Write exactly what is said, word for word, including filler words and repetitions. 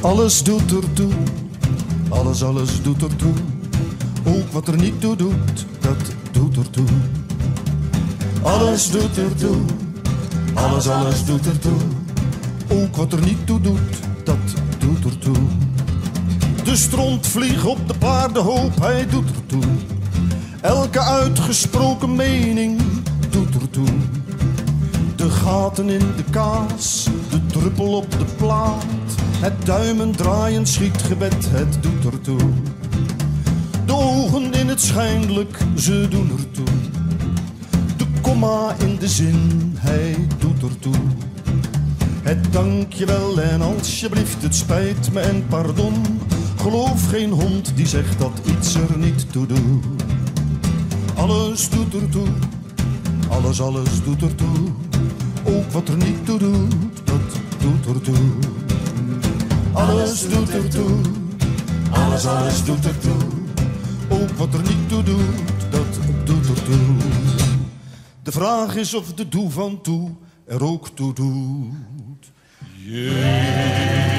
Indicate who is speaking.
Speaker 1: Alles doet ertoe, alles, alles doet ertoe. Ook wat er niet toe doet, dat doet ertoe. Alles doet ertoe, alles, alles doet ertoe. Ook wat er niet toe doet, dat doet ertoe. De stront vliegt op de paardenhoop, hij doet ertoe. Elke uitgesproken mening doet ertoe. De gaten in de kaas, de druppel op de plaat. Het duimen draaien schietgebed, het doet ertoe. De ogen in het schijnlijk, ze doen ertoe. De komma in de zin, hij doet ertoe. Het dankjewel en alsjeblieft, het spijt me en pardon. Geloof geen hond die zegt dat iets er niet toe doet. Alles doet ertoe, alles, alles doet ertoe. Ook wat er niet toe doet, dat doet ertoe. Alles doet ertoe, alles, alles doet ertoe. Ook wat er niet toe doet, dat doet ertoe. De vraag is of de doe van toe er ook toe doet. Yeah.